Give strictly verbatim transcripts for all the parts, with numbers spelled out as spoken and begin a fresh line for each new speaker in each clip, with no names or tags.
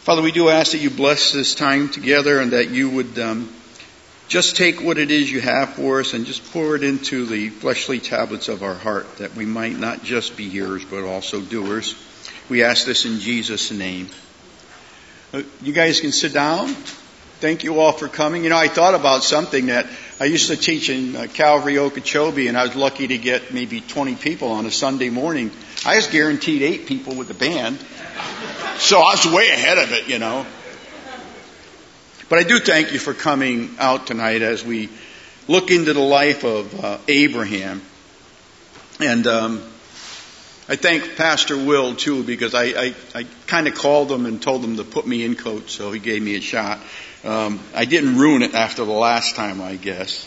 Father, we do ask that you bless this time together and that you would um, just take what it is you have for us and just pour it into the fleshly tablets of our heart, that we might not just be hearers but also doers. We ask this in Jesus' name. Uh, you guys can sit down. Thank you all for coming. You know, I thought about something that I used to teach in uh, Calvary Okeechobee, and I was lucky to get maybe twenty people on a Sunday morning. I was guaranteed eight people with the band. So I was way ahead of it, you know. But I do thank you for coming out tonight as we look into the life of uh, Abraham. And um, I thank Pastor Will, too, because I, I, I kind of called him and told him to put me in coach, so he gave me a shot. Um, I didn't ruin it after the last time, I guess.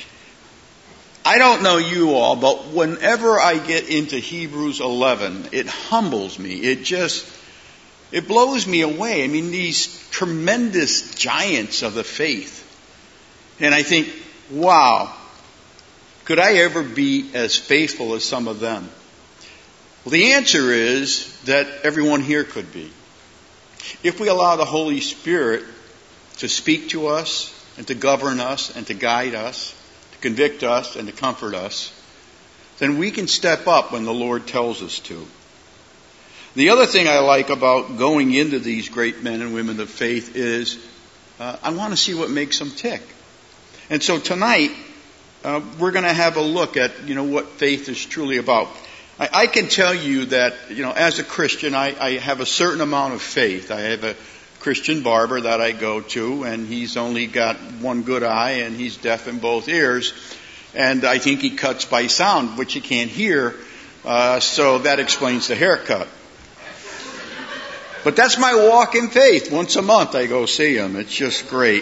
I don't know you all, but whenever I get into Hebrews eleven, it humbles me. It just... It blows me away. I mean, these tremendous giants of the faith. And I think, wow, could I ever be as faithful as some of them? Well, the answer is that everyone here could be. If we allow the Holy Spirit to speak to us and to govern us and to guide us, to convict us and to comfort us, then we can step up when the Lord tells us to. The other thing I like about going into these great men and women of faith is uh, I want to see what makes them tick. And so tonight, uh, we're going to have a look at, you know, what faith is truly about. I, I can tell you that, you know, as a Christian, I, I have a certain amount of faith. I have a Christian barber that I go to, and he's only got one good eye, and he's deaf in both ears. And I think he cuts by sound, which you can't hear, uh, so that explains the haircut. But that's my walk in faith. Once a month I go see him. It's just great.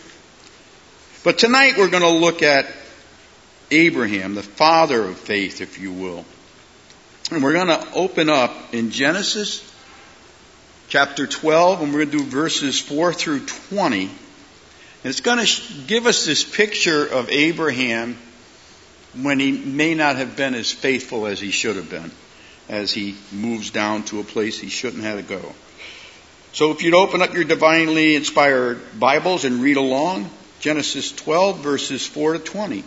But tonight we're going to look at Abraham, the father of faith, if you will. And we're going to open up in Genesis chapter twelve, and we're going to do verses four through twenty. And it's going to give us this picture of Abraham when he may not have been as faithful as he should have been, as he moves down to a place he shouldn't have to go. So if you'd open up your divinely inspired Bibles and read along, Genesis twelve, verses four to twenty.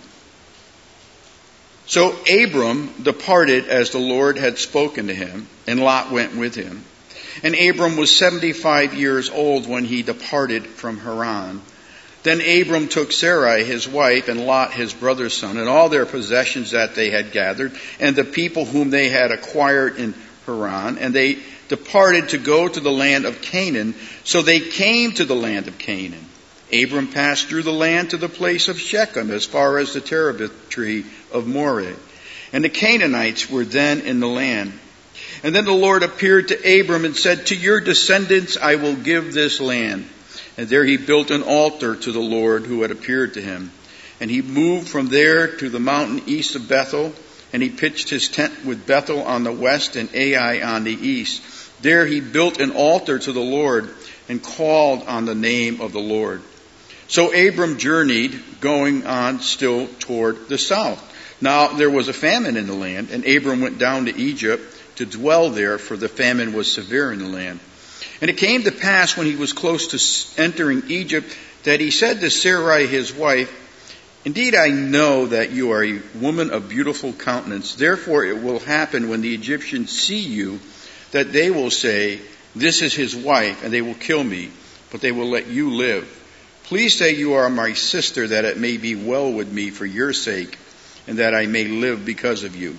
So Abram departed as the Lord had spoken to him, and Lot went with him. And Abram was seventy-five years old when he departed from Haran. Then Abram took Sarai his wife, and Lot his brother's son, and all their possessions that they had gathered, and the people whom they had acquired in Haran, and they departed to go to the land of Canaan. So they came to the land of Canaan. Abram passed through the land to the place of Shechem, as far as the terebinth tree of Moreh. And the Canaanites were then in the land. And then the Lord appeared to Abram and said, "To your descendants I will give this land." And there he built an altar to the Lord who had appeared to him. And he moved from there to the mountain east of Bethel, and he pitched his tent with Bethel on the west and Ai on the east. There he built an altar to the Lord and called on the name of the Lord. So Abram journeyed, going on still toward the south. Now there was a famine in the land, and Abram went down to Egypt to dwell there, for the famine was severe in the land. And it came to pass when he was close to entering Egypt that he said to Sarai his wife, "Indeed I know that you are a woman of beautiful countenance. Therefore it will happen when the Egyptians see you that they will say, 'This is his wife,' and they will kill me, but they will let you live. Please say you are my sister, that it may be well with me for your sake, and that I may live because of you."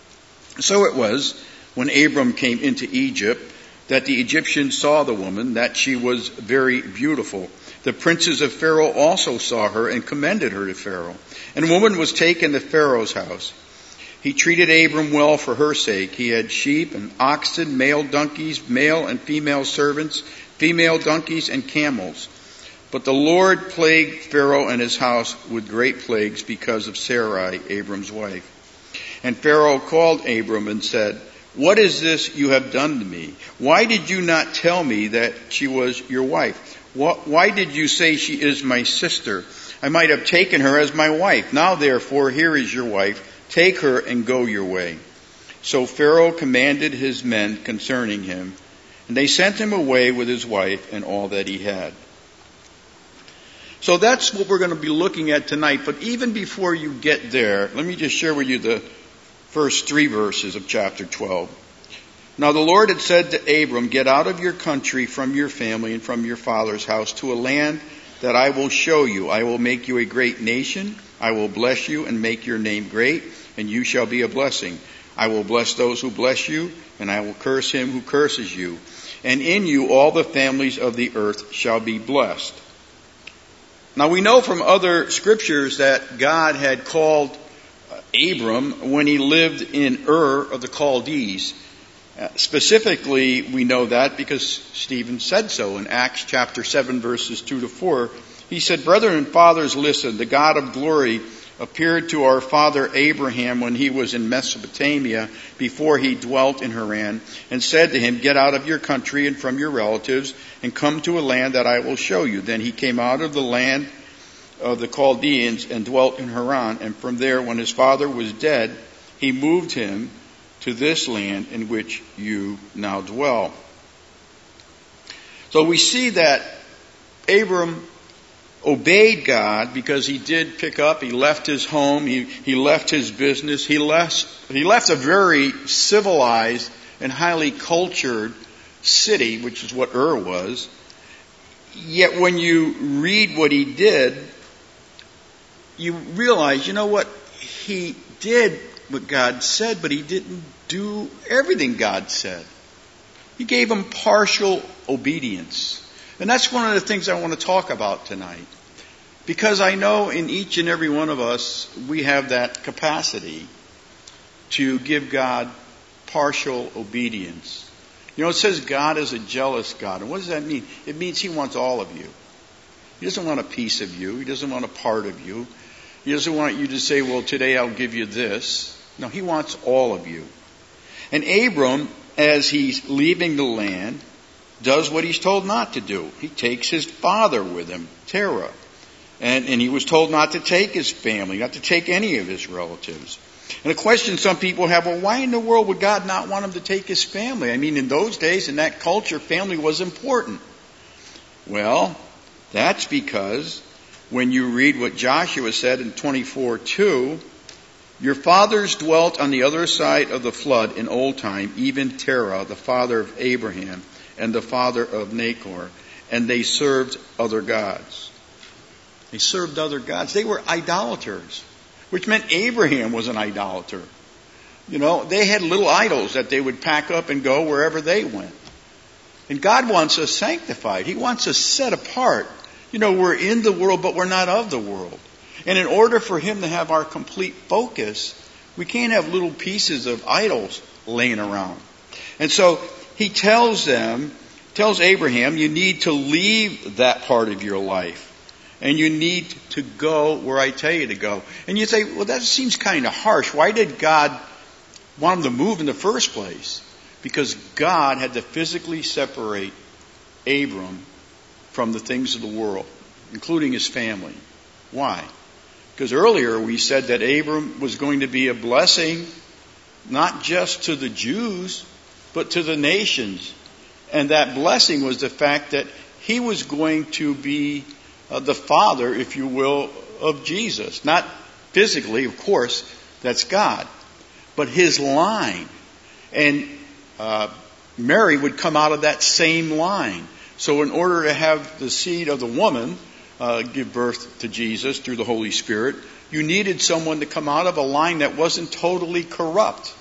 So it was, when Abram came into Egypt, that the Egyptians saw the woman, that she was very beautiful. The princes of Pharaoh also saw her and commended her to Pharaoh. And the woman was taken to Pharaoh's house. He treated Abram well for her sake. He had sheep and oxen, male donkeys, male and female servants, female donkeys and camels. But the Lord plagued Pharaoh and his house with great plagues because of Sarai, Abram's wife. And Pharaoh called Abram and said, "What is this you have done to me? Why did you not tell me that she was your wife? Why did you say she is my sister? I might have taken her as my wife. Now therefore, here is your wife. Take her and go your way." So Pharaoh commanded his men concerning him, And they sent him away with his wife and all that he had. So that's what we're going to be looking at tonight. But even before you get there, let me just share with you the first three verses of chapter twelve. Now the Lord had said to Abram, get out of your country, from your family, and from your father's house, to a land that I will show you. I will make you a great nation. I will bless you and make your name great, and you shall be a blessing. I will bless those who bless you, and I will curse him who curses you. And in you all the families of the earth shall be blessed. Now we know from other scriptures that God had called Abram when he lived in Ur of the Chaldees. Uh, specifically, we know that because Stephen said so in Acts chapter seven, verses two to four. He said, brethren and fathers, listen, the God of glory appeared to our father Abraham when he was in Mesopotamia before he dwelt in Haran, and said to him, get out of your country and from your relatives and come to a land that I will show you. Then he came out of the land of the Chaldeans and dwelt in Haran, and from there, when his father was dead, he moved him to this land in which you now dwell. So we see that Abram obeyed God because he did pick up, he left his home, he, he left his business, he left, he left a very civilized and highly cultured city, which is what Ur was. Yet when you read what he did, you realize, you know what, he did what God said, but he didn't do everything God said. He gave him partial obedience. And that's one of the things I want to talk about tonight. Because I know in each and every one of us, we have that capacity to give God partial obedience. You know, it says God is a jealous God. And what does that mean? It means he wants all of you. He doesn't want a piece of you. He doesn't want a part of you. He doesn't want you to say, well, today I'll give you this. No, he wants all of you. And Abram, as he's leaving the land, does what he's told not to do. He takes his father with him, Terah. And, and he was told not to take his family, not to take any of his relatives. And a question some people have, well, why in the world would God not want him to take his family? I mean, in those days, in that culture, family was important. Well, that's because when you read what Joshua said in twenty-four two, your fathers dwelt on the other side of the flood in old time, even Terah, the father of Abraham, and the father of Nahor, and they served other gods. They served other gods. They were idolaters, which meant Abraham was an idolater. You know, they had little idols that they would pack up and go wherever they went. And God wants us sanctified. He wants us set apart. You know, we're in the world, but we're not of the world. And in order for him to have our complete focus, we can't have little pieces of idols laying around. And so he tells them, tells Abraham, you need to leave that part of your life. And you need to go where I tell you to go. And you say, well, that seems kind of harsh. Why did God want him to move in the first place? Because God had to physically separate Abram from the things of the world, including his family. Why? Because earlier we said that Abram was going to be a blessing, not just to the Jews, but to the nations. And that blessing was the fact that he was going to be uh, the father, if you will, of Jesus. Not physically, of course, that's God. But his line. And uh, Mary would come out of that same line. So in order to have the seed of the woman uh, give birth to Jesus through the Holy Spirit, you needed someone to come out of a line that wasn't totally corrupt.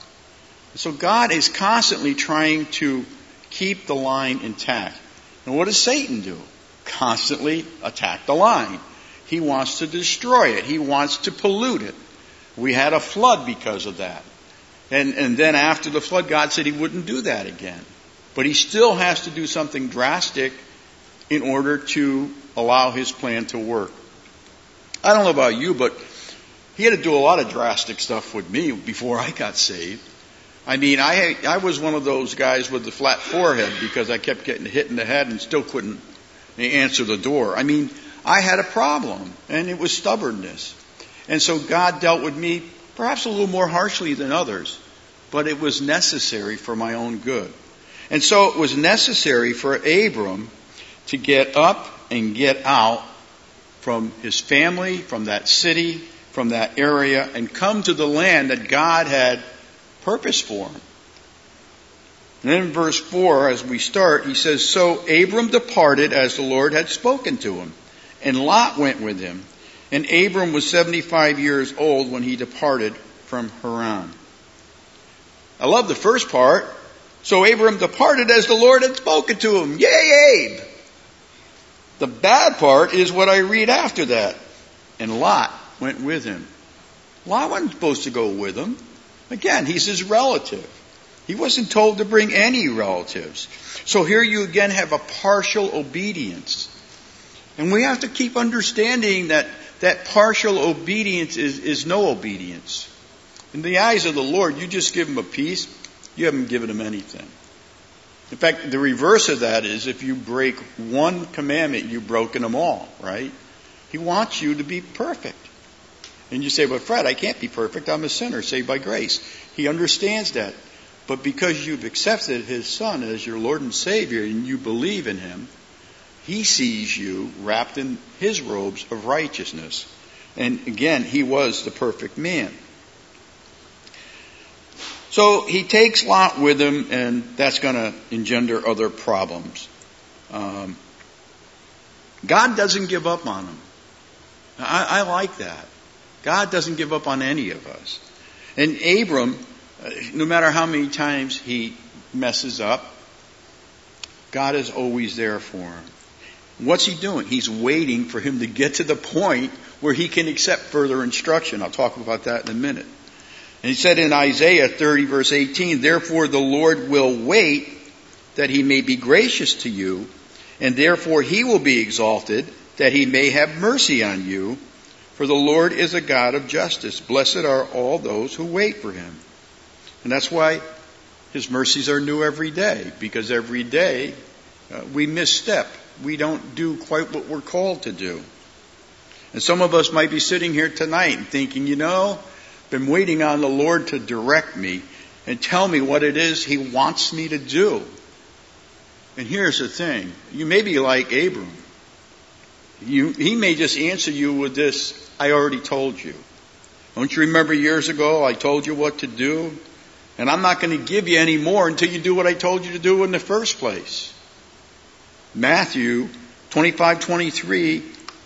So God is constantly trying to keep the line intact. And what does Satan do? Constantly attack the line. He wants to destroy it. He wants to pollute it. We had a flood because of that. And, and then after the flood, God said he wouldn't do that again. But he still has to do something drastic in order to allow his plan to work. I don't know about you, but he had to do a lot of drastic stuff with me before I got saved. I mean, I I was one of those guys with the flat forehead because I kept getting hit in the head and still couldn't answer the door. I mean, I had a problem, and it was stubbornness. And so God dealt with me perhaps a little more harshly than others, but it was necessary for my own good. And so it was necessary for Abram to get up and get out from his family, from that city, from that area, and come to the land that God had purposed for him. And then in verse four, as we start, he says, So Abram departed as the Lord had spoken to him, and Lot went with him. And Abram was seventy-five years old when he departed from Haran. I love the first part. So Abram departed as the Lord had spoken to him. Yay, Abe! The bad part is what I read after that. And Lot went with him. Lot wasn't supposed to go with him. Again, he's his relative. He wasn't told to bring any relatives. So here you again have a partial obedience. And we have to keep understanding that that partial obedience is, is no obedience. In the eyes of the Lord, you just give him a piece, you haven't given him anything. In fact, the reverse of that is if you break one commandment, you've broken them all, right? He wants you to be perfect. And you say, but Fred, I can't be perfect. I'm a sinner saved by grace. He understands that. But because you've accepted his Son as your Lord and Savior and you believe in him, he sees you wrapped in his robes of righteousness. And again, he was the perfect man. So he takes Lot with him, and that's going to engender other problems. Um, God doesn't give up on him. I, I like that. God doesn't give up on any of us. And Abram, no matter how many times he messes up, God is always there for him. What's he doing? He's waiting for him to get to the point where he can accept further instruction. I'll talk about that in a minute. And he said in Isaiah thirty verse eighteen, Therefore the Lord will wait that he may be gracious to you, and therefore he will be exalted that he may have mercy on you. For the Lord is a God of justice. Blessed are all those who wait for him. And that's why his mercies are new every day, because every day uh, we misstep. We don't do quite what we're called to do. And some of us might be sitting here tonight and thinking, you know, been waiting on the Lord to direct me and tell me what it is he wants me to do. And here's the thing. You may be like Abram. You, he may just answer you with this, I already told you. Don't you remember years ago I told you what to do? And I'm not going to give you any more until you do what I told you to do in the first place. Matthew twenty-five twenty-three,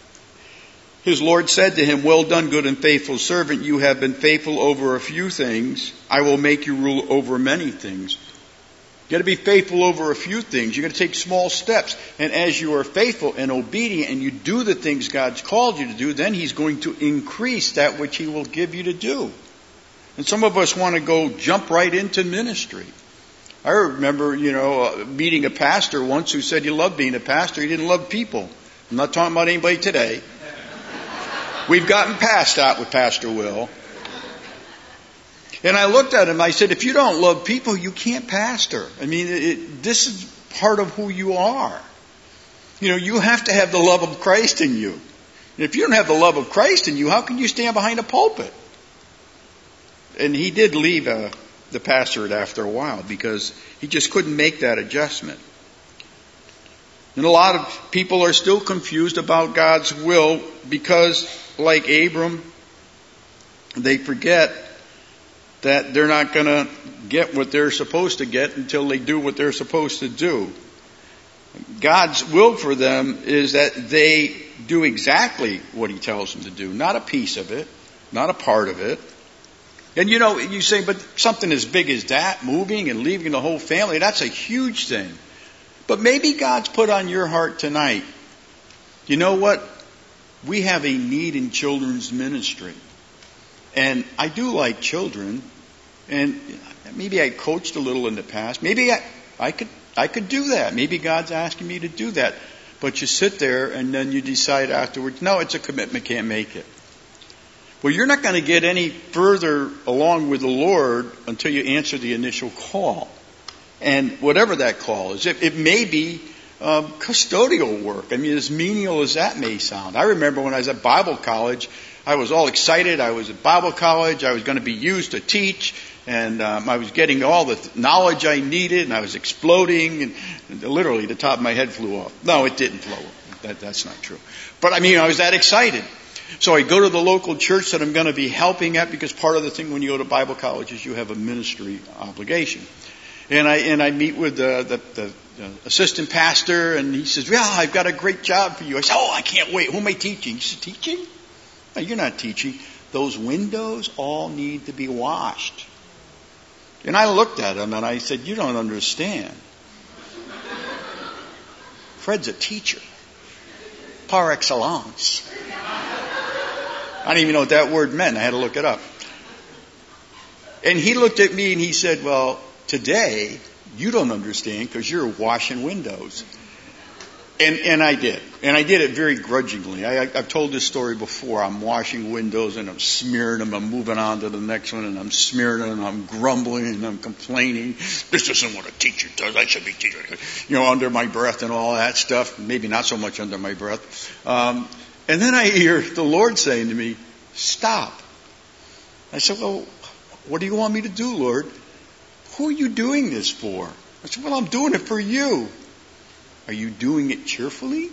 his Lord said to him, Well done, good and faithful servant. You have been faithful over a few things. I will make you rule over many things. You got to be faithful over a few things. You got to take small steps. And as you are faithful and obedient and you do the things God's called you to do, then he's going to increase that which he will give you to do. And some of us want to go jump right into ministry. I remember, you know, uh, meeting a pastor once who said he loved being a pastor. He didn't love people. I'm not talking about anybody today. We've gotten past that with Pastor Will. And I looked at him, I said, if you don't love people, you can't pastor. I mean, it, this is part of who you are. You know, you have to have the love of Christ in you. And if you don't have the love of Christ in you, how can you stand behind a pulpit? And he did leave uh, the pastorate after a while because he just couldn't make that adjustment. And a lot of people are still confused about God's will because, like Abram, they forget that they're not going to get what they're supposed to get until they do what they're supposed to do. God's will for them is that they do exactly what he tells them to do, not a piece of it, not a part of it. And you know, you say, but something as big as that, moving and leaving the whole family, that's a huge thing. But maybe God's put on your heart tonight, you know what? We have a need in children's ministry. And I do like children. And maybe I coached a little in the past. Maybe I, I could I could do that. Maybe God's asking me to do that. But you sit there and then you decide afterwards, no, it's a commitment, can't make it. Well, you're not going to get any further along with the Lord until you answer the initial call. And whatever that call is, it, it may be um, custodial work. I mean, as menial as that may sound. I remember when I was at Bible college, I was all excited. I was at Bible college. I was going to be used to teach. And um, I was getting all the th- knowledge I needed, and I was exploding, and, and literally the top of my head flew off. No, it didn't blow off. That, that's not true. But I mean, I was that excited. So I go to the local church that I'm going to be helping at, because part of the thing when you go to Bible college is you have a ministry obligation. And I and I meet with the, the, the, the assistant pastor, and he says, "Well, I've got a great job for you." I said, "Oh, I can't wait. Who am I teaching?" He said, "Teaching? No, you're not teaching. Those windows all need to be washed." And I looked at him and I said, "You don't understand. Fred's a teacher, par excellence." I didn't even know what that word meant. I had to look it up. And he looked at me and he said, "Well, today you don't understand because you're washing windows." And and I did. And I did it very grudgingly. I, I've told this story before. I'm washing windows and I'm smearing them. I'm moving on to the next one and I'm smearing them and I'm grumbling and I'm complaining. This isn't what a teacher does. I should be teaching. You know, under my breath and all that stuff. Maybe not so much under my breath. Um, and then I hear the Lord saying to me, "Stop." I said, "Well, what do you want me to do, Lord?" "Who are you doing this for?" I said, "Well, I'm doing it for you." "Are you doing it cheerfully?"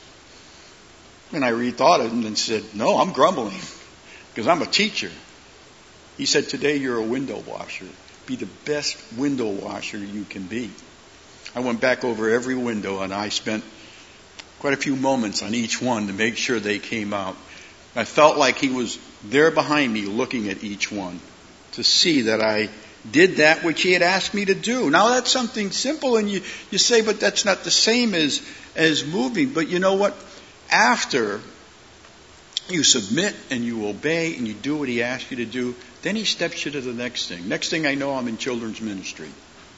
And I rethought it and then said, "No, I'm grumbling because I'm a teacher." He said, "Today you're a window washer. Be the best window washer you can be." I went back over every window and I spent quite a few moments on each one to make sure they came out. I felt like he was there behind me looking at each one to see that I did that which he had asked me to do. Now that's something simple, and you, you say, but that's not the same as, as moving. But you know what? After you submit and you obey and you do what he asks you to do, then he steps you to the next thing. Next thing I know, I'm in children's ministry.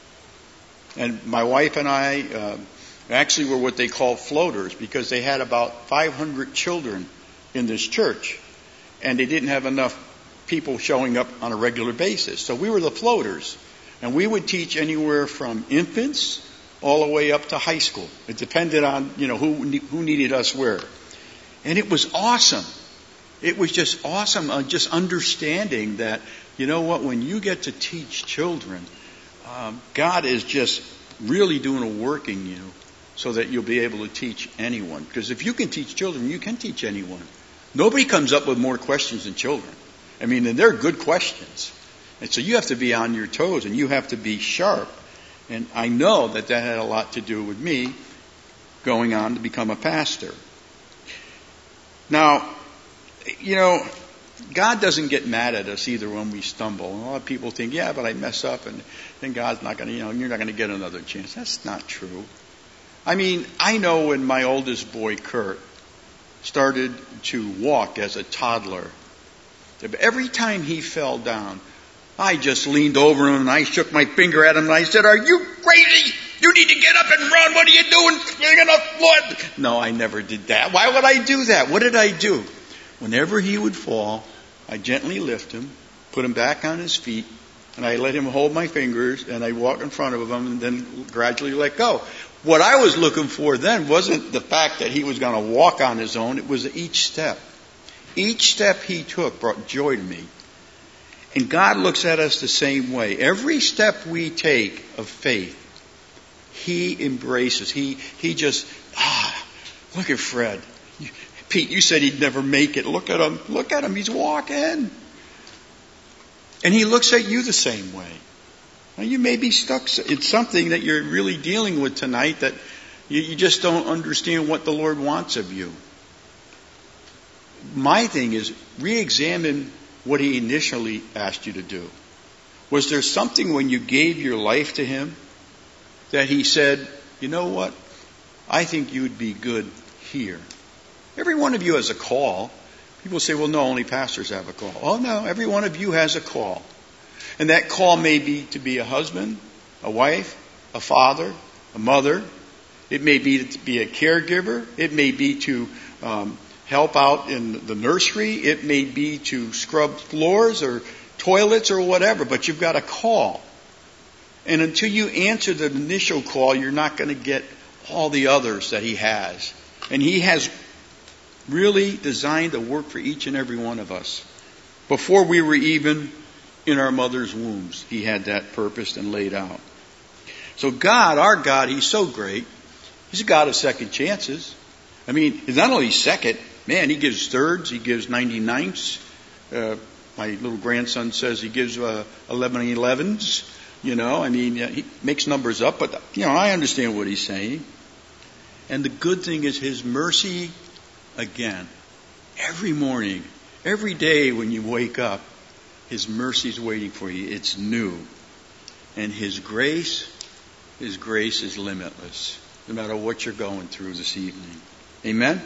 And my wife and I uh, actually were what they call floaters, because they had about five hundred children in this church, and they didn't have enough people showing up on a regular basis. So we were the floaters, and we would teach anywhere from infants all the way up to high school. It depended on, you know, who who needed us where. And it was awesome. It was just awesome, uh, just understanding that, you know what, when you get to teach children, um, God is just really doing a work in you so that you'll be able to teach anyone. Because if you can teach children, you can teach anyone. Nobody comes up with more questions than children. I mean, and they're good questions. And so you have to be on your toes and you have to be sharp. And I know that that had a lot to do with me going on to become a pastor. Now, you know, God doesn't get mad at us either when we stumble. And a lot of people think, yeah, but I mess up and then God's not going to, you know, you're not going to get another chance. That's not true. I mean, I know when my oldest boy, Kurt, started to walk as a toddler, every time he fell down, I just leaned over him and I shook my finger at him and I said, "Are you crazy? You need to get up and run. What are you doing? You're gonna flood." No, I never did that. Why would I do that? What did I do? Whenever he would fall, I gently lift him, put him back on his feet, and I let him hold my fingers, and I walk in front of him and then gradually let go. What I was looking for then wasn't the fact that he was going to walk on his own. It was each step. Each step he took brought joy to me. And God looks at us the same way. Every step we take of faith, he embraces. He he just, ah, look at Fred. Pete, you said he'd never make it. Look at him. Look at him. He's walking. And he looks at you the same way. Now, you may be stuck in something that you're really dealing with tonight that you, you just don't understand what the Lord wants of you. My thing is, re-examine what he initially asked you to do. Was there something when you gave your life to him that he said, you know what, I think you'd be good here? Every one of you has a call. People say, well, no, only pastors have a call. Oh, no, every one of you has a call. And that call may be to be a husband, a wife, a father, a mother. It may be to be a caregiver. It may be to um, help out in the nursery. It may be to scrub floors or toilets or whatever, but you've got a call. And until you answer the initial call, you're not going to get all the others that he has. And he has really designed a work for each and every one of us. Before we were even in our mother's wombs, He had that purposed and laid out. So God, our God, He's so great. He's a God of second chances. I mean, He's not only second, man, He gives thirds, He gives ninety-ninths. Uh, my little grandson says He gives uh, eleven elevens. You know, I mean, He makes numbers up, but, you know, I understand what He's saying. And the good thing is His mercy, again, every morning, every day when you wake up, His mercy is waiting for you. It's new. And His grace, His grace is limitless, no matter what you're going through this evening. Amen?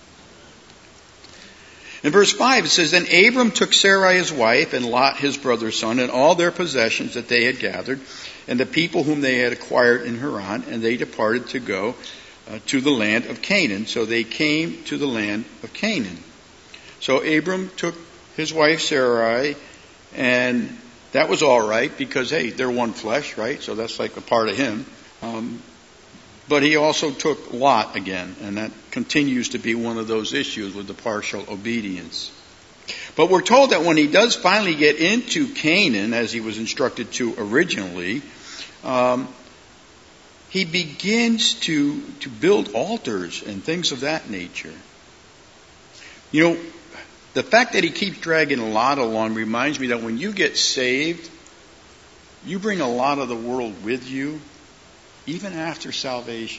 In verse five it says, Then Abram took Sarai his wife, and Lot his brother's son, and all their possessions that they had gathered, and the people whom they had acquired in Haran, and they departed to go uh, to the land of Canaan. So they came to the land of Canaan. So Abram took his wife Sarai, and that was all right because, hey, they're one flesh, right? So that's like a part of him. Um, but he also took Lot again, and that continues to be one of those issues with the partial obedience. But we're told that when he does finally get into Canaan, as he was instructed to originally, um, he begins to, to build altars and things of that nature. You know, the fact that he keeps dragging Lot along reminds me that when you get saved, you bring a lot of the world with you, even after salvation.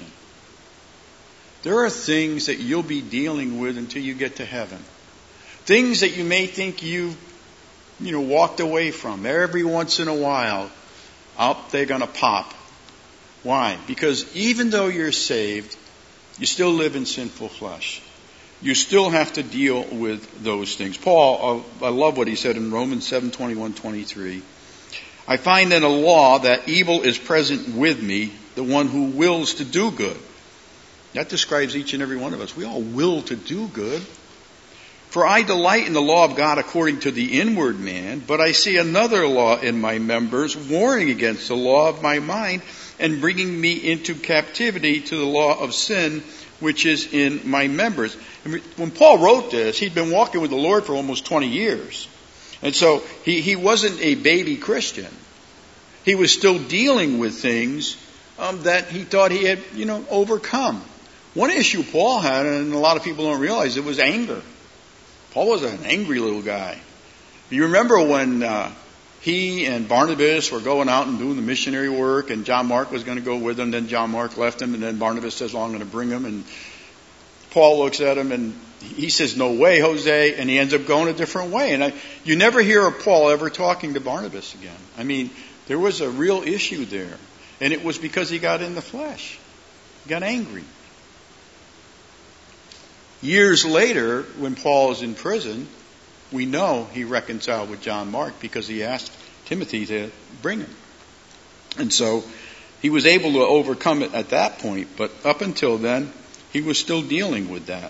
There are things that you'll be dealing with until you get to heaven. Things that you may think you've, you know, walked away from. Every once in a while, up they're going to pop. Why? Because even though you're saved, you still live in sinful flesh. You still have to deal with those things. Paul, I love what he said in Romans seven, twenty-one, twenty-three. I find in a law that evil is present with me, the one who wills to do good. That describes each and every one of us. We all will to do good. For I delight in the law of God according to the inward man, but I see another law in my members, warring against the law of my mind and bringing me into captivity to the law of sin, which is in my members. When Paul wrote this, he'd been walking with the Lord for almost twenty years. And so he, he wasn't a baby Christian. He was still dealing with things um, that he thought he had, you know, overcome. One issue Paul had, and a lot of people don't realize, it was anger. Paul was an angry little guy. You remember when uh, he and Barnabas were going out and doing the missionary work, and John Mark was going to go with them. Then John Mark left him, and then Barnabas says, well, I'm going to bring him. And Paul looks at him, and he says, no way, Jose, and he ends up going a different way. And I, you never hear of Paul ever talking to Barnabas again. I mean, there was a real issue there, and it was because he got in the flesh. He got angry. Years later, when Paul is in prison, we know he reconciled with John Mark because he asked Timothy to bring him. And so he was able to overcome it at that point, but up until then, he was still dealing with that.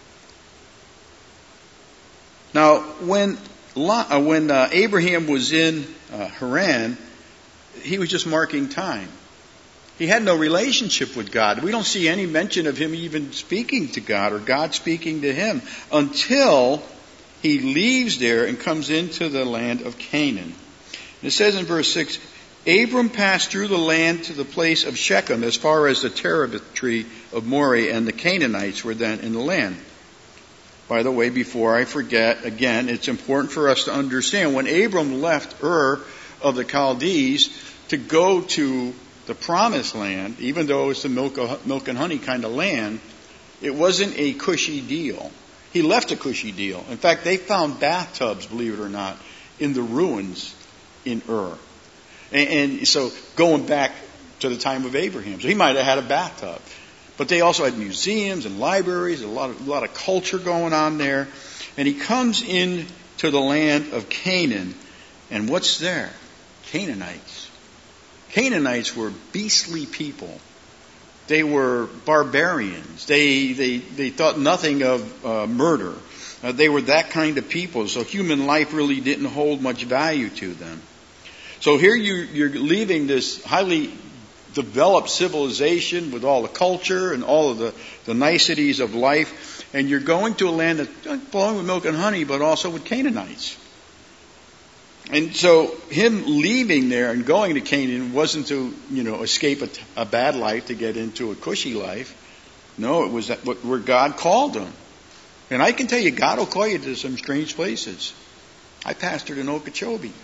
Now, when when uh, Abraham was in uh, Haran, he was just marking time. He had no relationship with God. We don't see any mention of him even speaking to God or God speaking to him until he leaves there and comes into the land of Canaan. And it says in verse six, Abram passed through the land to the place of Shechem as far as the terebinth tree of Moreh, and the Canaanites were then in the land. By the way, before I forget, again, it's important for us to understand when Abram left Ur of the Chaldees to go to the promised land, even though it's the milk, milk and honey kind of land, it wasn't a cushy deal. He left a cushy deal. In fact, they found bathtubs, believe it or not, in the ruins in Ur. And, and so going back to the time of Abraham. So he might have had a bathtub. But they also had museums and libraries, a lot of, a lot of culture going on there. And he comes into the land of Canaan. And what's there? Canaanites. Canaanites were beastly people. They were barbarians. They they, they thought nothing of uh, murder. Uh, they were that kind of people. So human life really didn't hold much value to them. So here you, you're leaving this highly developed civilization with all the culture and all of the, the niceties of life, and you're going to a land that's flowing with milk and honey, but also with Canaanites. And so him leaving there and going to Canaan wasn't to, you know, escape a, a bad life to get into a cushy life. No, it was that, where God called him. And I can tell you, God will call you to some strange places. I pastored in Okeechobee.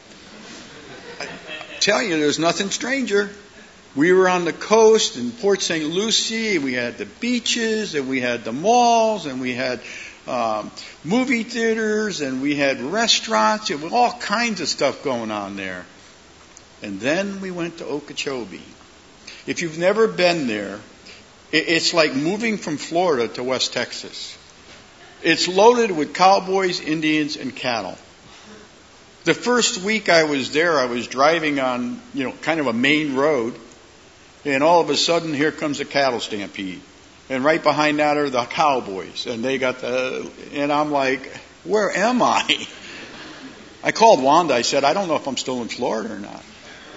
I tell you, there's nothing stranger. We were on the coast in Port Saint Lucie. We had the beaches, and we had the malls, and we had um, movie theaters, and we had restaurants. It was all kinds of stuff going on there. And then we went to Okeechobee. If you've never been there, it's like moving from Florida to West Texas. It's loaded with cowboys, Indians, and cattle. The first week I was there, I was driving on, you know, kind of a main road, and all of a sudden here comes a cattle stampede. And right behind that are the cowboys, and they got the, and I'm like, where am I? I called Wanda, I said, I don't know if I'm still in Florida or not.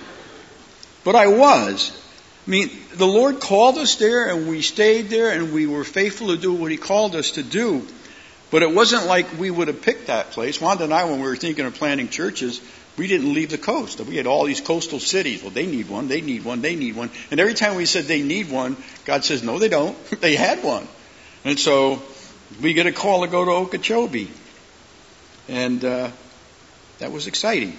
But I was. I mean, the Lord called us there, and we stayed there, and we were faithful to do what He called us to do. But it wasn't like we would have picked that place. Wanda and I, when we were thinking of planting churches, we didn't leave the coast. We had all these coastal cities. Well, they need one, they need one, they need one. And every time we said they need one, God says, no, they don't. They had one. And so we get a call to go to Okeechobee. And uh, that was exciting.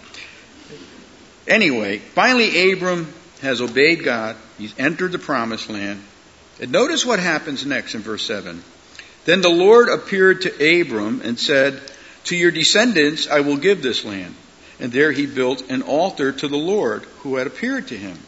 Anyway, finally Abram has obeyed God. He's entered the promised land. And notice what happens next in verse seven. Then the Lord appeared to Abram and said, to your descendants I will give this land. And there he built an altar to the Lord who had appeared to him.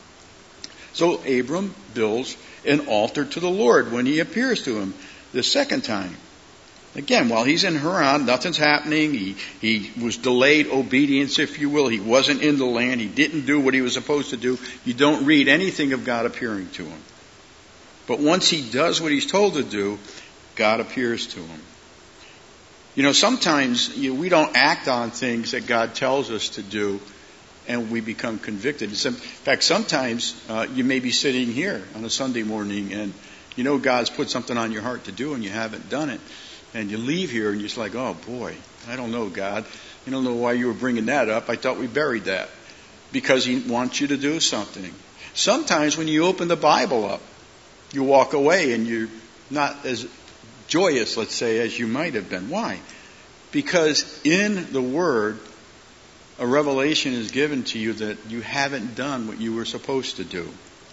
So Abram builds an altar to the Lord when he appears to him the second time. Again, while he's in Haran, nothing's happening. He, he was delayed obedience, if you will. He wasn't in the land. He didn't do what he was supposed to do. You don't read anything of God appearing to him. But once he does what he's told to do, God appears to him. You know, sometimes you know, we don't act on things that God tells us to do, and we become convicted. In fact, sometimes uh, you may be sitting here on a Sunday morning, and you know God's put something on your heart to do, and you haven't done it. And you leave here, and you're just like, oh, boy, I don't know, God. I don't know why you were bringing that up. I thought we buried that. Because He wants you to do something. Sometimes when you open the Bible up, you walk away, and you're not as joyous, let's say, as you might have been. Why? Because in the Word, a revelation is given to you that you haven't done what you were supposed to do.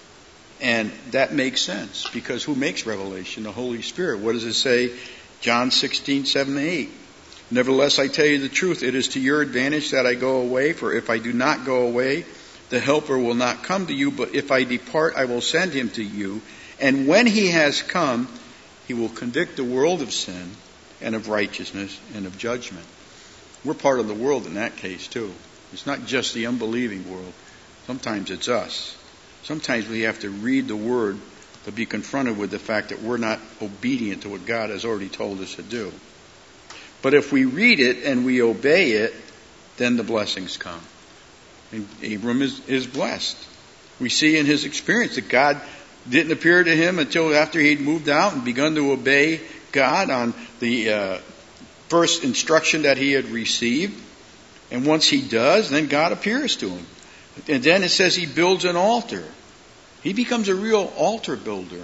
And that makes sense, because who makes revelation? The Holy Spirit. What does it say? John sixteen, seven and eight. Nevertheless, I tell you the truth, it is to your advantage that I go away, for if I do not go away, the Helper will not come to you, but if I depart, I will send him to you. And when he has come, he will convict the world of sin and of righteousness and of judgment. We're part of the world in that case too. It's not just the unbelieving world. Sometimes it's us. Sometimes we have to read the Word to be confronted with the fact that we're not obedient to what God has already told us to do. But if we read it and we obey it, then the blessings come. And Abram is, is blessed. We see in his experience that God didn't appear to him until after he'd moved out and begun to obey God on the uh, first instruction that he had received. And once he does, then God appears to him. And then it says he builds an altar. He becomes a real altar builder.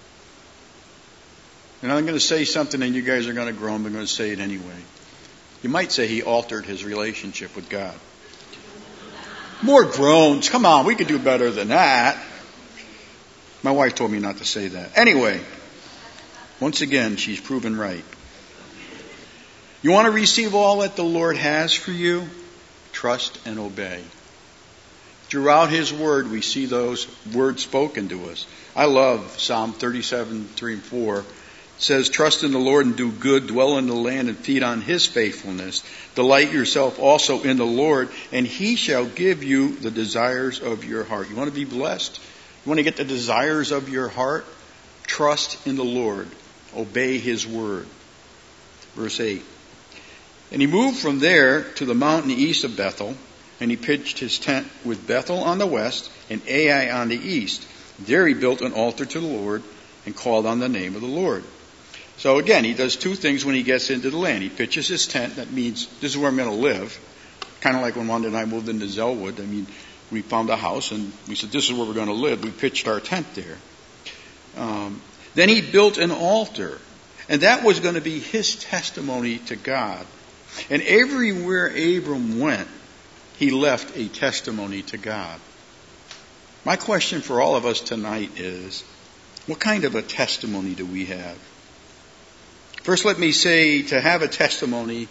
And I'm going to say something and you guys are going to groan, but I'm going to say it anyway. You might say he altered his relationship with God. More groans. Come on, we could do better than that. My wife told me not to say that. Anyway, once again, she's proven right. You want to receive all that the Lord has for you? Trust and obey. Throughout His Word, we see those words spoken to us. I love Psalm thirty-seven, three and four. It says, trust in the Lord and do good, dwell in the land and feed on His faithfulness. Delight yourself also in the Lord, and He shall give you the desires of your heart. You want to be blessed? You want to get the desires of your heart? Trust in the Lord. Obey His Word. Verse eight. And he moved from there to the mountain east of Bethel, and he pitched his tent with Bethel on the west and Ai on the east. There he built an altar to the Lord and called on the name of the Lord. So again, he does two things when he gets into the land. He pitches his tent. That means this is where I'm going to live. kind of like when Wanda and I moved into Zellwood. I mean, we found a house and we said, this is where we're going to live. We pitched our tent there. Um, then he built an altar. And that was going to be his testimony to God. And everywhere Abram went, he left a testimony to God. My question for all of us tonight is, what kind of a testimony do we have? First, let me say, to have a testimony,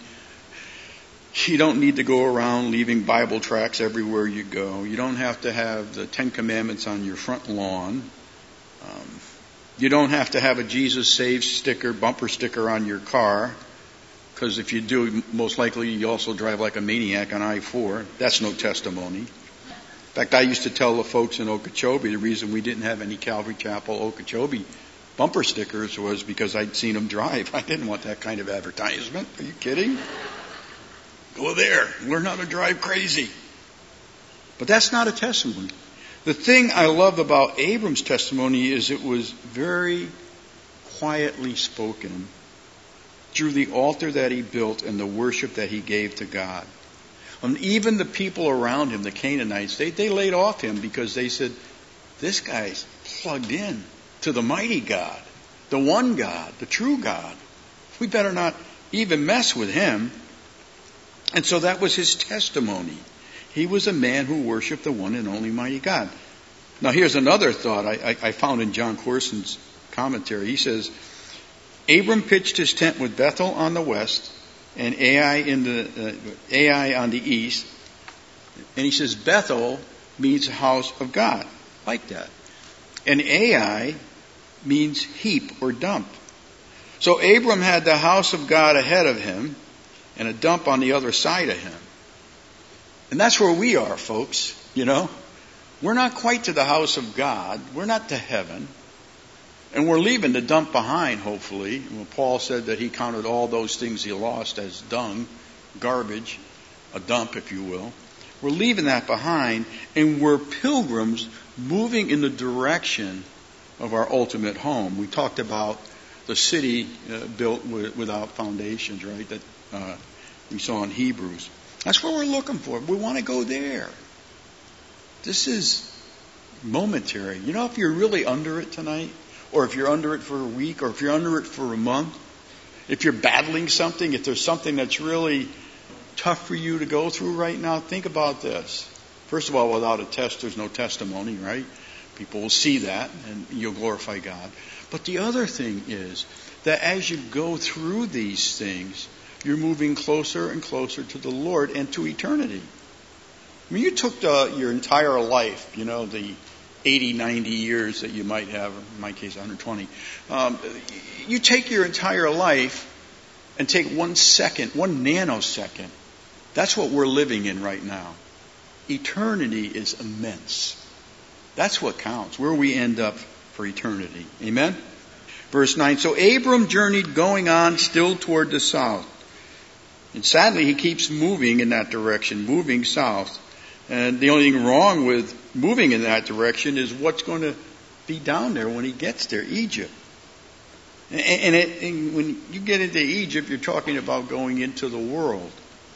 you don't need to go around leaving Bible tracts everywhere you go. You don't have to have the Ten Commandments on your front lawn. Um, you don't have to have a Jesus Saves sticker, bumper sticker on your car. Because if you do, most likely you also drive like a maniac on I four. That's no testimony. In fact, I used to tell the folks in Okeechobee the reason we didn't have any Calvary Chapel Okeechobee bumper stickers was because I'd seen them drive. I didn't want that kind of advertisement. Are you kidding? Go there. Learn how to drive crazy. But that's not a testimony. The thing I love about Abram's testimony is it was very quietly spoken through the altar that he built and the worship that he gave to God. And even the people around him, the Canaanites, they, they laid off him because they said, this guy's plugged in to the mighty God, the one God, the true God. We better not even mess with him. And so that was his testimony. He was a man who worshiped the one and only mighty God. Now here's another thought I, I, I found in John Corson's commentary. He says, Abram pitched his tent with Bethel on the west and Ai in the uh, Ai on the east. And he says Bethel means house of God, like that. And Ai means heap or dump. So Abram had the house of God ahead of him and a dump on the other side of him. And that's where we are, folks, you know. We're not quite to the house of God. We're not to heaven. And we're leaving the dump behind, hopefully. When Paul said that he counted all those things he lost as dung, garbage, a dump, if you will. We're leaving that behind, and we're pilgrims moving in the direction of our ultimate home. We talked about the city uh, built with, without foundations, right, that uh, we saw in Hebrews. That's what we're looking for. We want to go there. This is momentary. You know, if you're really under it tonight, or if you're under it for a week, or if you're under it for a month, if you're battling something, if there's something that's really tough for you to go through right now, think about this. First of all, without a test, there's no testimony, right? People will see that, and you'll glorify God. But the other thing is that as you go through these things, you're moving closer and closer to the Lord and to eternity. I mean, you took the, your entire life, you know, the eighty, ninety years that you might have, in my case, one hundred twenty. Um, you take your entire life and take one second, one nanosecond. That's what we're living in right now. Eternity is immense. That's what counts, where we end up for eternity. Amen? Verse nine, so Abram journeyed going on still toward the south. And sadly, he keeps moving in that direction, moving south. And the only thing wrong with moving in that direction is what's going to be down there when he gets there, Egypt. And, and, it, and when you get into Egypt, you're talking about going into the world.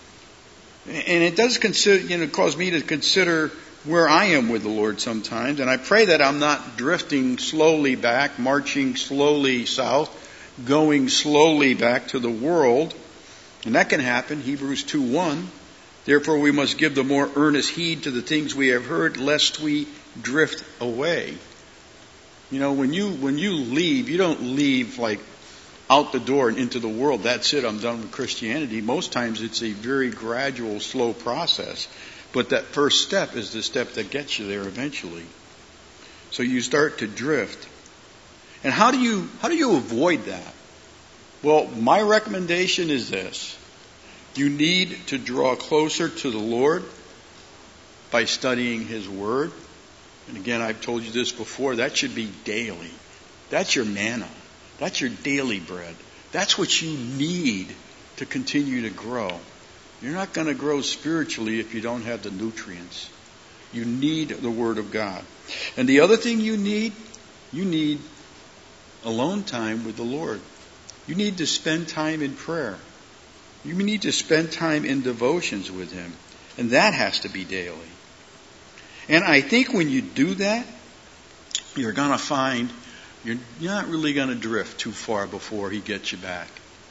And it does consider, you know, cause me to consider where I am with the Lord sometimes. And I pray that I'm not drifting slowly back, marching slowly south, going slowly back to the world. And that can happen, Hebrews two one. Therefore we must give the more earnest heed to the things we have heard, lest we drift away. You know, when you when you leave, you don't leave like out the door and into the world. That's it, I'm done with Christianity. Most times it's a very gradual, slow process. But that first step is the step that gets you there eventually. So you start to drift. And how do you how do you avoid that? Well, my recommendation is this. You need to draw closer to the Lord by studying His Word. And again, I've told you this before, that should be daily. That's your manna. That's your daily bread. That's what you need to continue to grow. You're not going to grow spiritually if you don't have the nutrients. You need the Word of God. And the other thing you need, you need alone time with the Lord. You need to spend time in prayer. You need to spend time in devotions with Him. And that has to be daily. And I think when you do that, you're going to find you're not really going to drift too far before he gets you back.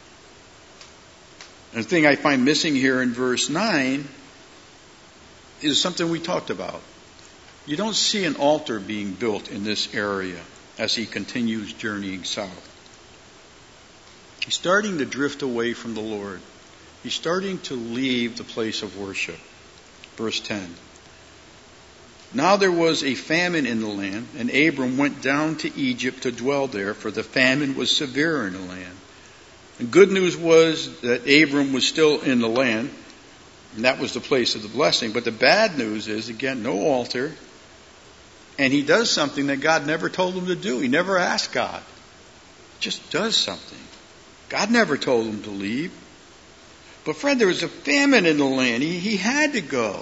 And the thing I find missing here in verse nine is something we talked about. You don't see an altar being built in this area as he continues journeying south. He's starting to drift away from the Lord. He's starting to leave the place of worship. Verse ten. Now there was a famine in the land, and Abram went down to Egypt to dwell there, for the famine was severe in the land. And good news was that Abram was still in the land, and that was the place of the blessing. But the bad news is, again, no altar. And he does something that God never told him to do. He never asked God. Just does something. God never told him to leave. But friend, there was a famine in the land. He, he had to go.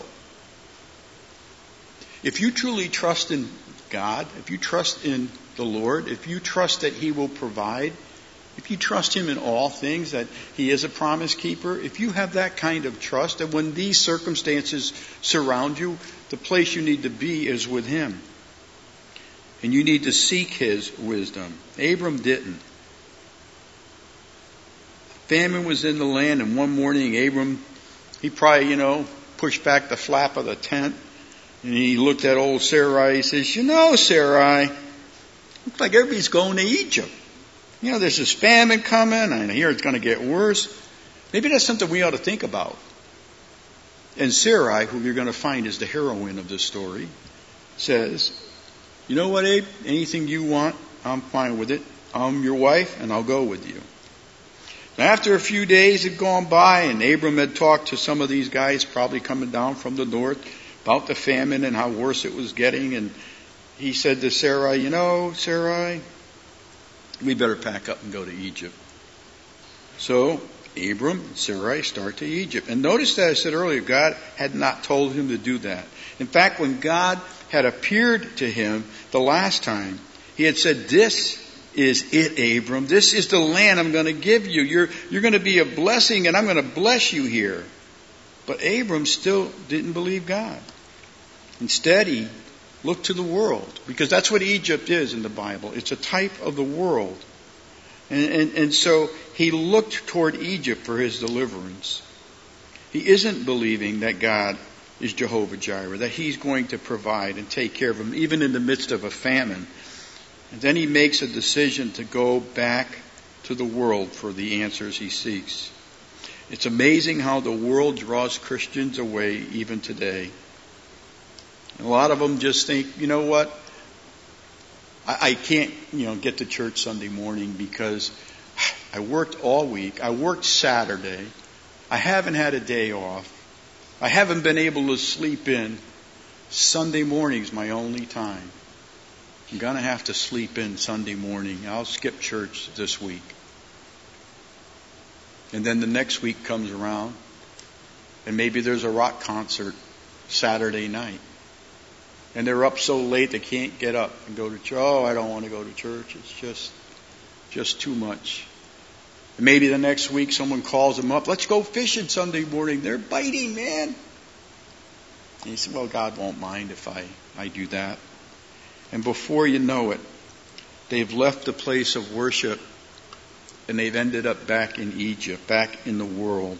If you truly trust in God, if you trust in the Lord, if you trust that he will provide, if you trust him in all things, that he is a promise keeper, if you have that kind of trust, that when these circumstances surround you, the place you need to be is with him. And you need to seek his wisdom. Abram didn't. Famine was in the land, and one morning Abram, he probably, you know, pushed back the flap of the tent, and he looked at old Sarai. He says, you know, Sarai, looks like everybody's going to Egypt. You know, there's this famine coming, and I hear it's going to get worse. Maybe that's something we ought to think about. And Sarai, who you're going to find is the heroine of this story, says, you know what, Abe? Anything you want, I'm fine with it. I'm your wife, and I'll go with you. Now, after a few days had gone by, and Abram had talked to some of these guys, probably coming down from the north, about the famine and how worse it was getting, and he said to Sarai, you know, Sarai, we better pack up and go to Egypt. So Abram and Sarai start to Egypt. And notice that I said earlier, God had not told him to do that. In fact, when God had appeared to him the last time, he had said, this is it, Abram. This is the land I'm going to give you. You're, you're going to be a blessing, and I'm going to bless you here. But Abram still didn't believe God. Instead, he looked to the world, because that's what Egypt is in the Bible. It's a type of the world. And, and, and so he looked toward Egypt for his deliverance. He isn't believing that God is Jehovah Jireh, that he's going to provide and take care of him, even in the midst of a famine. And then he makes a decision to go back to the world for the answers he seeks. It's amazing how the world draws Christians away even today. And a lot of them just think, you know what? I, I can't, you know, get to church Sunday morning because I worked all week. I worked Saturday. I haven't had a day off. I haven't been able to sleep in. Sunday morning's my only time. I'm going to have to sleep in Sunday morning. I'll skip church this week. And then the next week comes around, and maybe there's a rock concert Saturday night. And they're up so late they can't get up and go to church. Oh, I don't want to go to church. It's just, just too much. And maybe the next week someone calls them up. Let's go fishing Sunday morning. They're biting, man. And he said, well, God won't mind if I, I do that. And before you know it, they've left the place of worship and they've ended up back in Egypt, back in the world.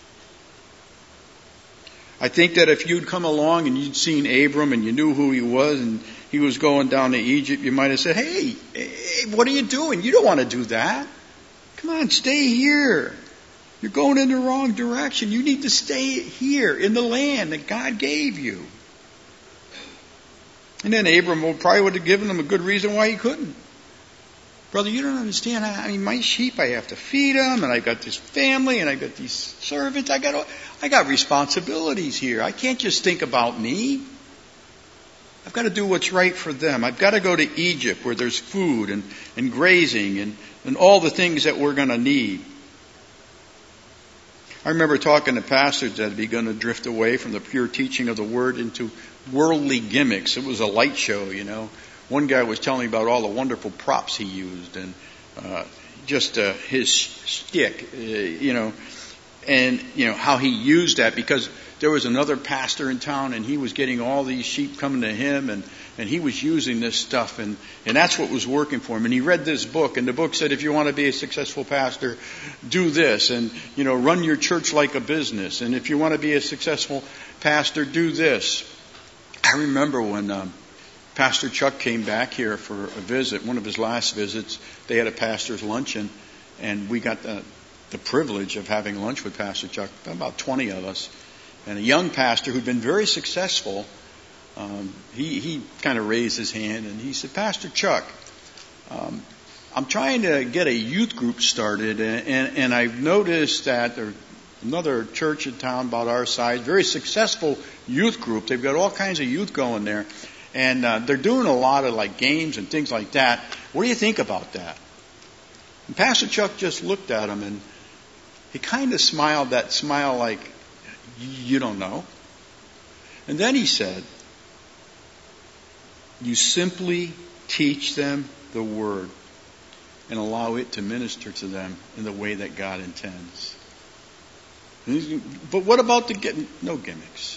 I think that if you'd come along and you'd seen Abram and you knew who he was and he was going down to Egypt, you might have said, hey, hey, what are you doing? You don't want to do that. Come on, stay here. You're going in the wrong direction. You need to stay here in the land that God gave you. And then Abram probably would have given him a good reason why he couldn't. Brother, you don't understand. I mean, my sheep, I have to feed them, and I've got this family, and I've got these servants. I got, I got responsibilities here. I can't just think about me. I've got to do what's right for them. I've got to go to Egypt where there's food and, and grazing and, and all the things that we're going to need. I remember talking to pastors that had begun to drift away from the pure teaching of the Word into worldly gimmicks. It was a light show, you know. One guy was telling me about all the wonderful props he used and uh, just uh, his shtick, uh, you know. and, you know, how he used that, because there was another pastor in town and he was getting all these sheep coming to him, and, and he was using this stuff, and, and that's what was working for him. And he read this book, and the book said, if you want to be a successful pastor, do this, and, you know, run your church like a business. And if you want to be a successful pastor, do this. I remember when um, Pastor Chuck came back here for a visit, one of his last visits. They had a pastor's luncheon, and we got the, the privilege of having lunch with Pastor Chuck, about twenty of us. And a young pastor who'd been very successful, um, he, he kind of raised his hand and he said, Pastor Chuck, um, I'm trying to get a youth group started, and, and, and I've noticed that there's another church in town about our size, very successful youth group. They've got all kinds of youth going there, and uh, they're doing a lot of like games and things like that. What do you think about that? And Pastor Chuck just looked at him and he kind of smiled, that smile like, you don't know. And then he said, you simply teach them the word and allow it to minister to them in the way that God intends. But what about the getting? No gimmicks.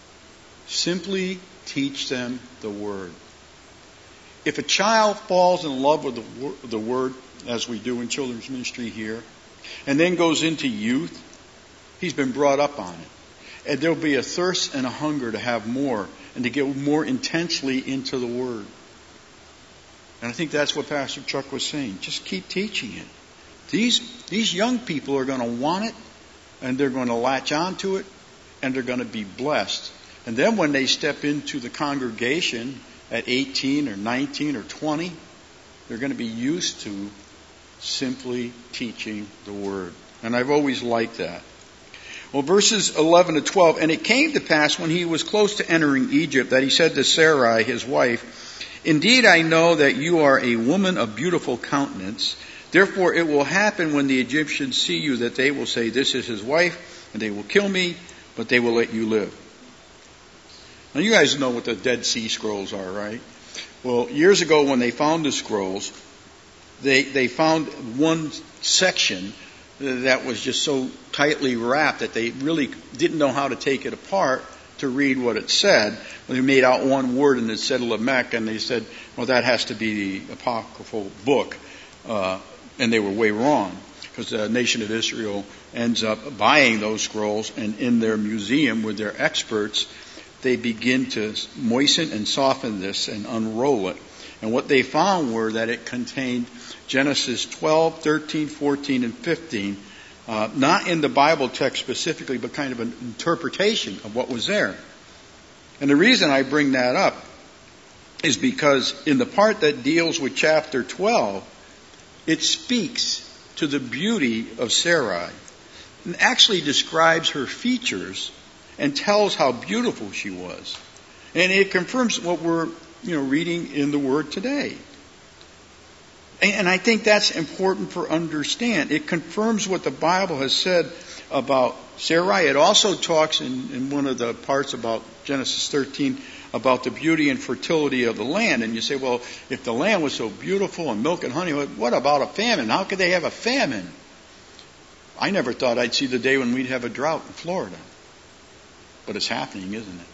Simply teach them the word. If a child falls in love with the, the word, as we do in children's ministry here, and then goes into youth, he's been brought up on it. And there'll be a thirst and a hunger to have more and to get more intensely into the Word. And I think that's what Pastor Chuck was saying. Just keep teaching it. These, these young people are going to want it, and they're going to latch onto it, and they're going to be blessed. And then when they step into the congregation at eighteen or nineteen or twenty, they're going to be used to simply teaching the Word. And I've always liked that. Well, verses eleven to twelve, and it came to pass when he was close to entering Egypt that he said to Sarai, his wife, indeed I know that you are a woman of beautiful countenance. Therefore it will happen when the Egyptians see you that they will say, this is his wife, and they will kill me, but they will let you live. Now you guys know what the Dead Sea Scrolls are, right? Well, years ago when they found the scrolls, they, they found one section that was just so tightly wrapped that they really didn't know how to take it apart to read what it said. Well, they made out one word and it said Lamech, and they said, well, that has to be the apocryphal book. Uh, and they were way wrong, because the nation of Israel ends up buying those scrolls, and in their museum with their experts, they begin to moisten and soften this and unroll it. And what they found were that it contained Genesis twelve, thirteen, fourteen, and fifteen, uh, not in the Bible text specifically, but kind of an interpretation of what was there. And the reason I bring that up is because in the part that deals with chapter twelve, it speaks to the beauty of Sarai and actually describes her features and tells how beautiful she was. And it confirms what we're, you know, reading in the Word today. And I think that's important for understand. It confirms what the Bible has said about Sarai. It also talks in, in one of the parts about Genesis thirteen about the beauty and fertility of the land. And you say, well, if the land was so beautiful and milk and honey, what about a famine? How could they have a famine? I never thought I'd see the day when we'd have a drought in Florida. But it's happening, isn't it?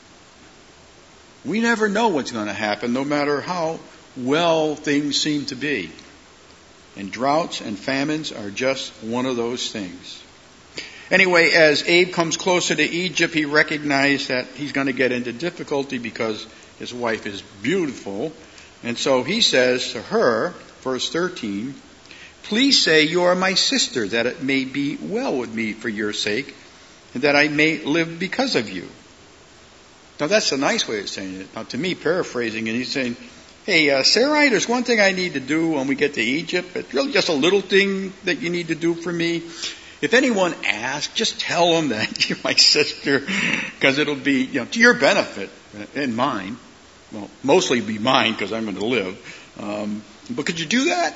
We never know what's going to happen, no matter how well things seem to be. And droughts and famines are just one of those things. Anyway, as Abe comes closer to Egypt, he recognized that he's going to get into difficulty because his wife is beautiful. And so he says to her, verse thirteen, please say you are my sister, that it may be well with me for your sake, and that I may live because of you. Now that's a nice way of saying it. Now to me, paraphrasing, and he's saying, hey, uh, Sarai, there's one thing I need to do when we get to Egypt. It's really just a little thing that you need to do for me. If anyone asks, just tell them that you're my sister, because it'll be, you know, to your benefit and mine. Well, mostly be mine because I'm going to live. Um, but could you do that?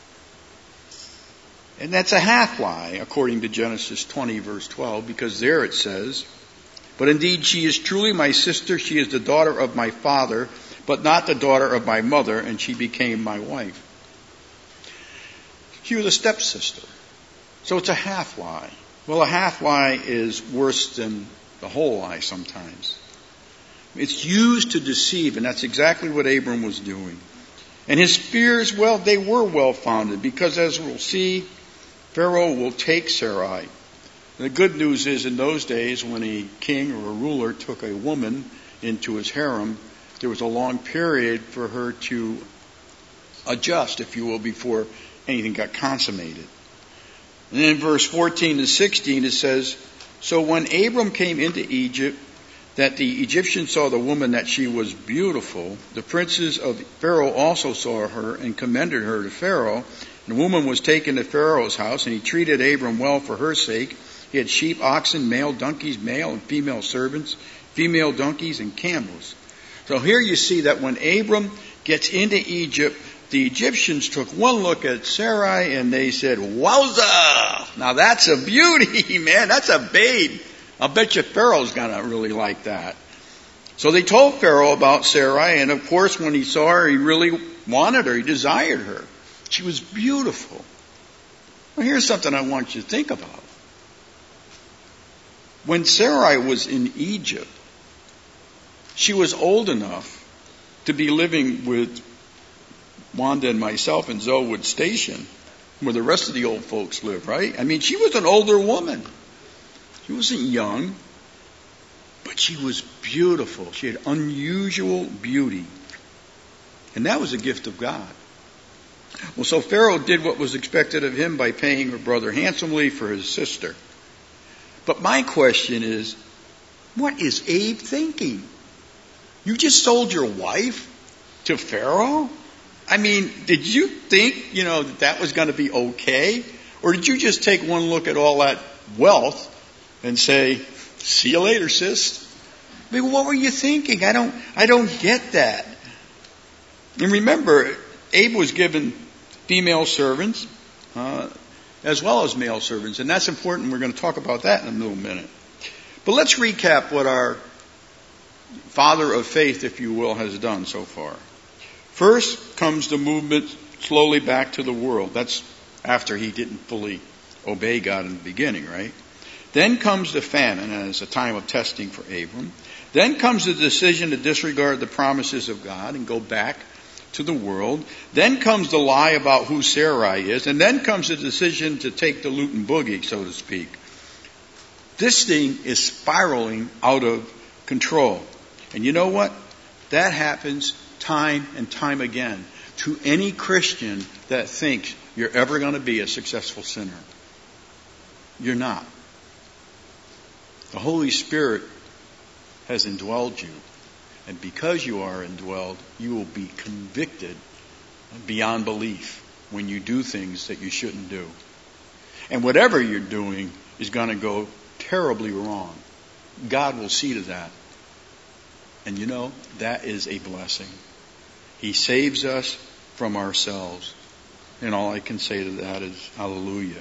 And that's a half lie, according to Genesis twenty, verse twelve, because there it says, but indeed she is truly my sister. She is the daughter of my father, but not the daughter of my mother, and she became my wife. She was a stepsister. So it's a half lie. Well, a half lie is worse than the whole lie sometimes. It's used to deceive, and that's exactly what Abram was doing. And his fears, well, they were well-founded, because as we'll see, Pharaoh will take Sarai. The good news is, in those days, when a king or a ruler took a woman into his harem, there was a long period for her to adjust, if you will, before anything got consummated. And then in verse fourteen to sixteen it says, "So when Abram came into Egypt, that the Egyptians saw the woman that she was beautiful, the princes of Pharaoh also saw her and commended her to Pharaoh. And the woman was taken to Pharaoh's house, and he treated Abram well for her sake. He had sheep, oxen, male donkeys, male and female servants, female donkeys, and camels." So here you see that when Abram gets into Egypt, the Egyptians took one look at Sarai and they said, "Wowza! Now that's a beauty, man. That's a babe. I'll bet you Pharaoh's gonna really like that." So they told Pharaoh about Sarai, and of course when he saw her, he really wanted her. He desired her. She was beautiful. Well, here's something I want you to think about. When Sarai was in Egypt, she was old enough to be living with Wanda and myself in Zoewood Station, where the rest of the old folks live, right? I mean, she was an older woman. She wasn't young, but she was beautiful. She had unusual beauty. And that was a gift of God. Well, so Pharaoh did what was expected of him by paying her brother handsomely for his sister. But my question is, what is Abe thinking? You just sold your wife to Pharaoh? I mean, did you think, you know, that that was going to be okay? Or did you just take one look at all that wealth and say, "See you later, sis"? I mean, what were you thinking? I don't, I don't get that. And remember, Abe was given female servants, uh, as well as male servants. And that's important. We're going to talk about that in a little minute. But let's recap what our father of faith, if you will, has done so far. First comes the movement slowly back to the world. That's after he didn't fully obey God in the beginning, right? Then comes the famine as a time of testing for Abram. Then comes the decision to disregard the promises of God and go back to the world. Then comes the lie about who Sarai is. And then comes the decision to take the loot and boogie, so to speak. This thing is spiraling out of control. And you know what? That happens time and time again to any Christian that thinks you're ever going to be a successful sinner. You're not. The Holy Spirit has indwelled you. And because you are indwelled, you will be convicted beyond belief when you do things that you shouldn't do. And whatever you're doing is going to go terribly wrong. God will see to that. And you know, that is a blessing. He saves us from ourselves. And all I can say to that is, hallelujah.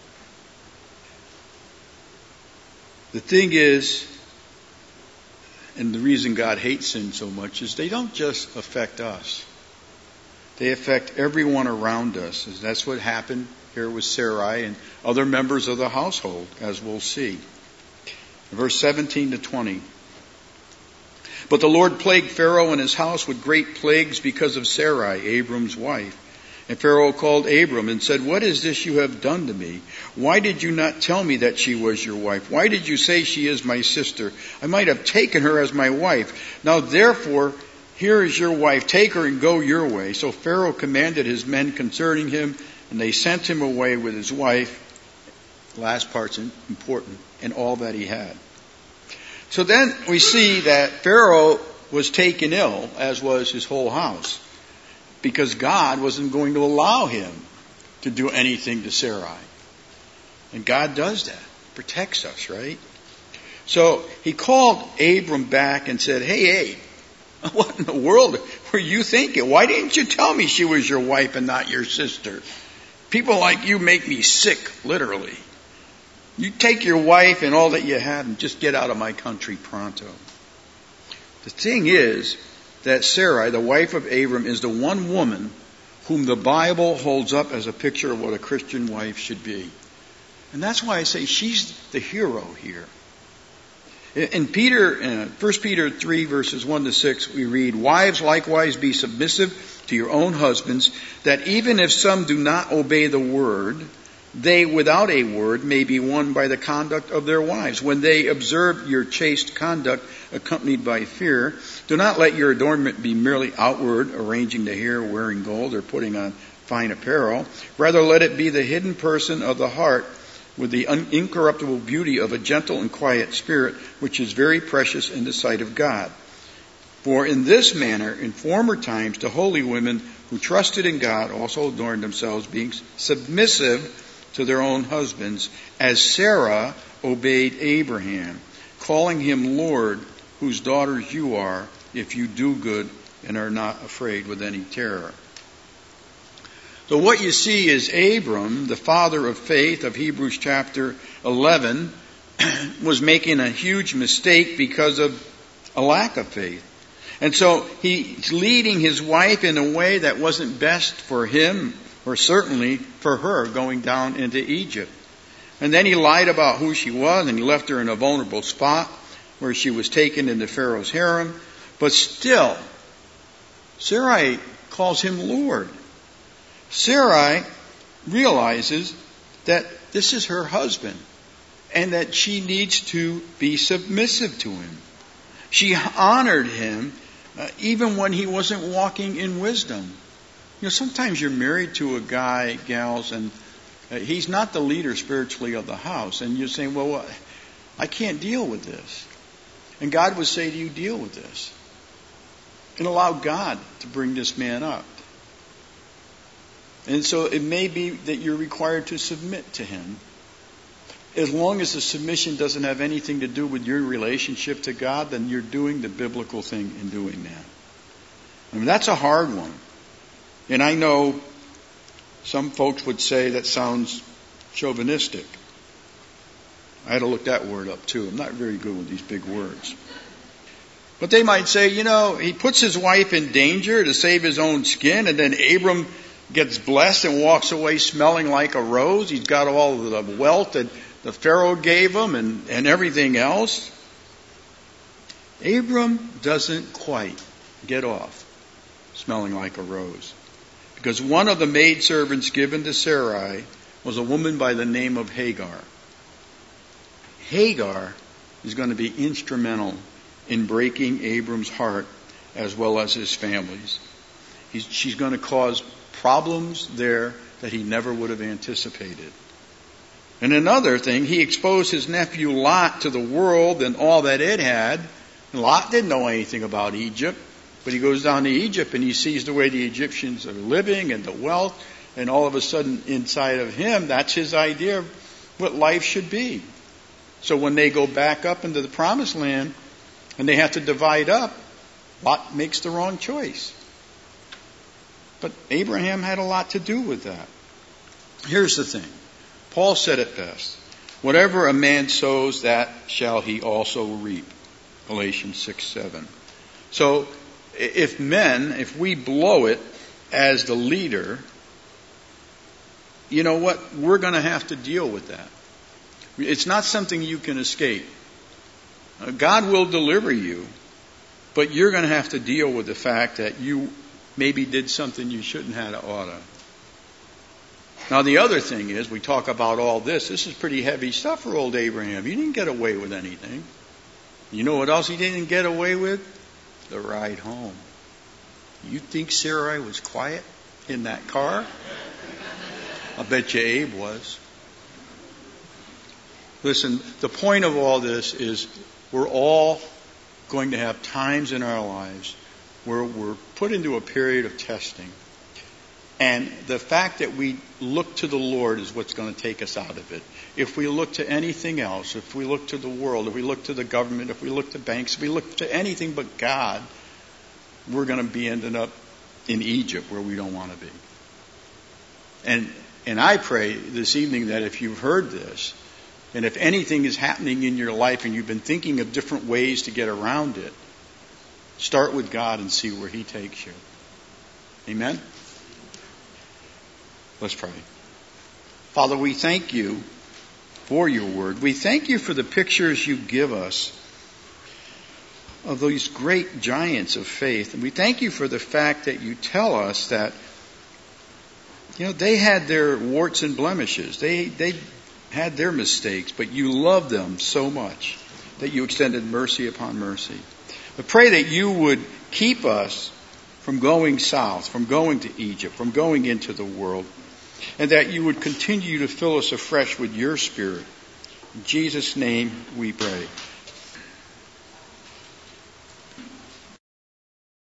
The thing is, and the reason God hates sin so much is they don't just affect us. They affect everyone around us. That's what happened here with Sarai and other members of the household, as we'll see. Verse seventeen to twenty. But the Lord plagued Pharaoh and his house with great plagues because of Sarai, Abram's wife. And Pharaoh called Abram and said, "What is this you have done to me? Why did you not tell me that she was your wife? Why did you say she is my sister? I might have taken her as my wife. Now therefore, here is your wife. Take her and go your way." So Pharaoh commanded his men concerning him, and they sent him away with his wife. Last part's important, and all that he had. So then we see that Pharaoh was taken ill, as was his whole house, because God wasn't going to allow him to do anything to Sarai. And God does that. Protects us, right? So he called Abram back and said, "Hey, Abe, what in the world were you thinking? Why didn't you tell me she was your wife and not your sister? People like you make me sick, literally. You take your wife and all that you have and just get out of my country pronto." The thing is that Sarai, the wife of Abram, is the one woman whom the Bible holds up as a picture of what a Christian wife should be. And that's why I say she's the hero here. In Peter, uh, First Peter three, verses one to six, we read, "Wives, likewise be submissive to your own husbands, that even if some do not obey the word, they without a word may be won by the conduct of their wives. When they observe your chaste conduct accompanied by fear, do not let your adornment be merely outward, arranging the hair, wearing gold, or putting on fine apparel. Rather, let it be the hidden person of the heart, with the incorruptible beauty of a gentle and quiet spirit, which is very precious in the sight of God. For in this manner, in former times, the holy women who trusted in God also adorned themselves, being submissive to their own husbands, as Sarah obeyed Abraham, calling him Lord, whose daughters you are, if you do good and are not afraid with any terror." So what you see is Abram, the father of faith of Hebrews chapter eleven, was making a huge mistake because of a lack of faith. And so he's leading his wife in a way that wasn't best for him, or certainly for her, going down into Egypt. And then he lied about who she was, and he left her in a vulnerable spot where she was taken into Pharaoh's harem. But still, Sarai calls him Lord. Sarai realizes that this is her husband and that she needs to be submissive to him. She honored him uh, even when he wasn't walking in wisdom. You know, sometimes you're married to a guy, gals, and uh, he's not the leader spiritually of the house. And you're saying, well, I can't deal with this. And God would say to you, deal with this. And allow God to bring this man up. And so it may be that you're required to submit to him. As long as the submission doesn't have anything to do with your relationship to God, then you're doing the biblical thing in doing that. I mean, that's a hard one. And I know some folks would say that sounds chauvinistic. I had to look that word up too. I'm not very good with these big words. But they might say, you know, he puts his wife in danger to save his own skin, and then Abram gets blessed and walks away smelling like a rose. He's got all of the wealth that the Pharaoh gave him and, and everything else. Abram doesn't quite get off smelling like a rose. Because one of the maidservants given to Sarai was a woman by the name of Hagar. Hagar is going to be instrumental in breaking Abram's heart as well as his family's. He's, she's going to cause problems there that he never would have anticipated. And another thing, he exposed his nephew Lot to the world and all that it had. And Lot didn't know anything about Egypt, but he goes down to Egypt and he sees the way the Egyptians are living and the wealth, and all of a sudden inside of him, that's his idea of what life should be. So when they go back up into the promised land and they have to divide up, Lot makes the wrong choice. But Abraham had a lot to do with that. Here's the thing. Paul said it best. Whatever a man sows, that shall he also reap. Galatians six seven. So if men, if we blow it as the leader, you know what? We're going to have to deal with that. It's not something you can escape. God will deliver you, but you're going to have to deal with the fact that you maybe did something you shouldn't have oughta. Now the other thing is, we talk about all this. This is pretty heavy stuff for old Abraham. He didn't get away with anything. You know what else he didn't get away with? The ride home. You think Sarai was quiet in that car? I bet you Abe was. Listen, the point of all this is we're all going to have times in our lives where we're put into a period of testing. And the fact that we look to the Lord is what's going to take us out of it. If we look to anything else, if we look to the world, if we look to the government, if we look to banks, if we look to anything but God, we're going to be ending up in Egypt where we don't want to be. And and I pray this evening that if you've heard this, and if anything is happening in your life and you've been thinking of different ways to get around it, start with God and see where He takes you. Amen? Let's pray. Father, we thank you for your word. We thank you for the pictures you give us of these great giants of faith. And we thank you for the fact that you tell us that, you know, they had their warts and blemishes. They, they had their mistakes, but you loved them so much that you extended mercy upon mercy. I pray that you would keep us from going south, from going to Egypt, from going into the world, and that you would continue to fill us afresh with your Spirit. In Jesus' name we pray.